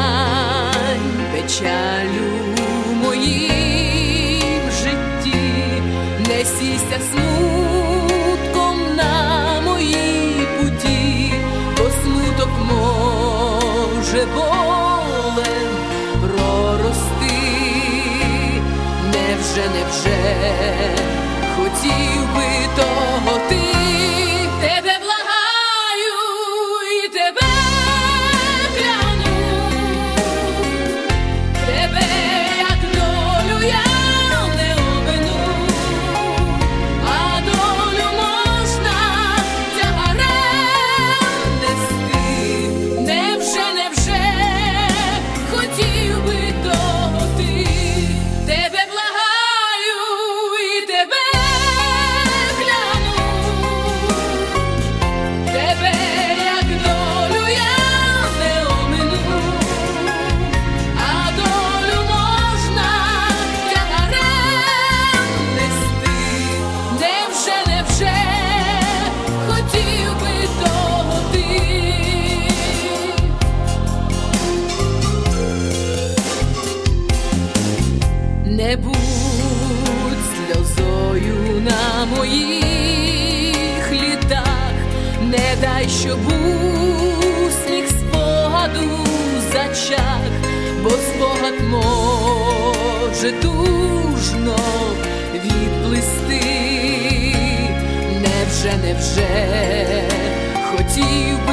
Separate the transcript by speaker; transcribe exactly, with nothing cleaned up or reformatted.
Speaker 1: стань печалю моїм житті, не сійся смутком на моїй путі, бо смуток може болем прорости. Невже, невже хотів би того ти? Тебе благаю і тебе кляну, тебе як долю я не обмину, а долю можна тягарем нести. Невже, невже хотів би того ти? Тебе благаю і тебе кляну, тебе як долю я не обмину, а долю можна тягарем нести. Невже, невже хотів би того ти? Не будь сльозою на моїх літах, не дай, щоб був сніг спогаду зачах, бо спогад може тужно відплисти. Невже, невже хотів